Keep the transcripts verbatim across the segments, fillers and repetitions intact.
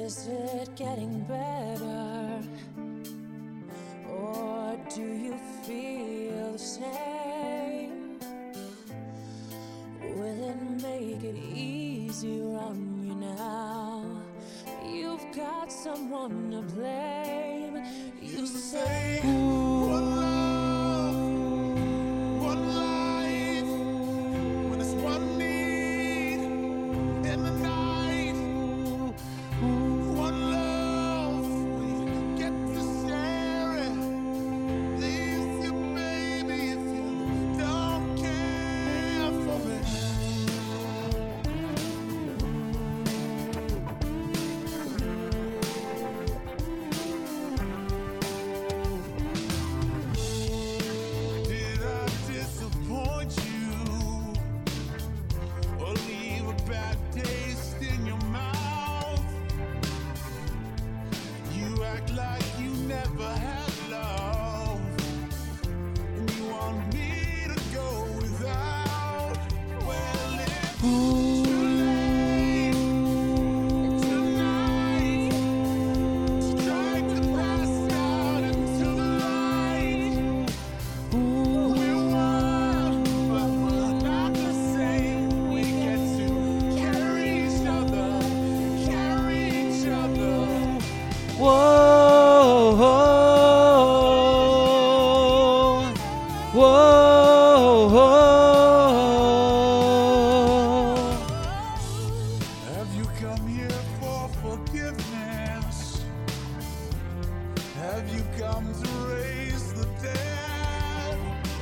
Is it getting better? Or do you feel the same? Will it make it easier on you now? You've got someone to blame. You say, one love, one life, when it's one need in the night. One love, we get to share it. Leaves you, baby, if you don't care for it. Did I disappoint you or leave a bad taste in your mouth? You act like you never had love, and you want me to go without. Well, it's too late tonight to try to pass out into the light. We're one, but we're not the same. We get to carry each other, carry each other. Whoa, whoa, whoa. Have you come here for forgiveness? Have you come to raise the dead?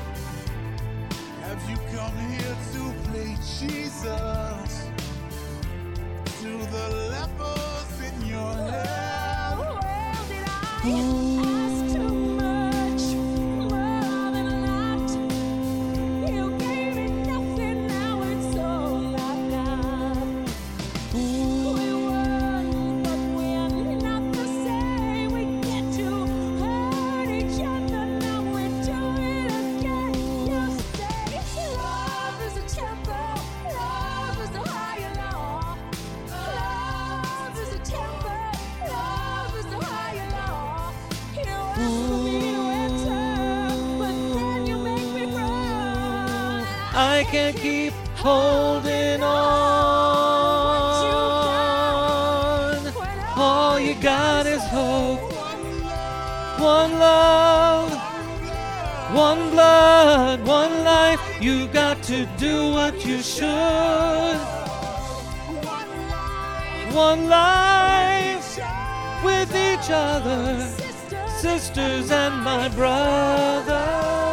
Have you come here to play Jesus to the lepers in your head? well, did I ask too much? More than a lot. You gave me nothing, now it's all I've got. We're one, but we're not the same. We get to hurt each other, now we do it again. You say love is a tempo, love is a higher law. Love is a tempo, love is a higher law. You ask me to enter, but then you make me run. I can't keep holding on. All you got is hope. One love, one blood, one life. You got to do what you should. One life with each other, sisters and my brother.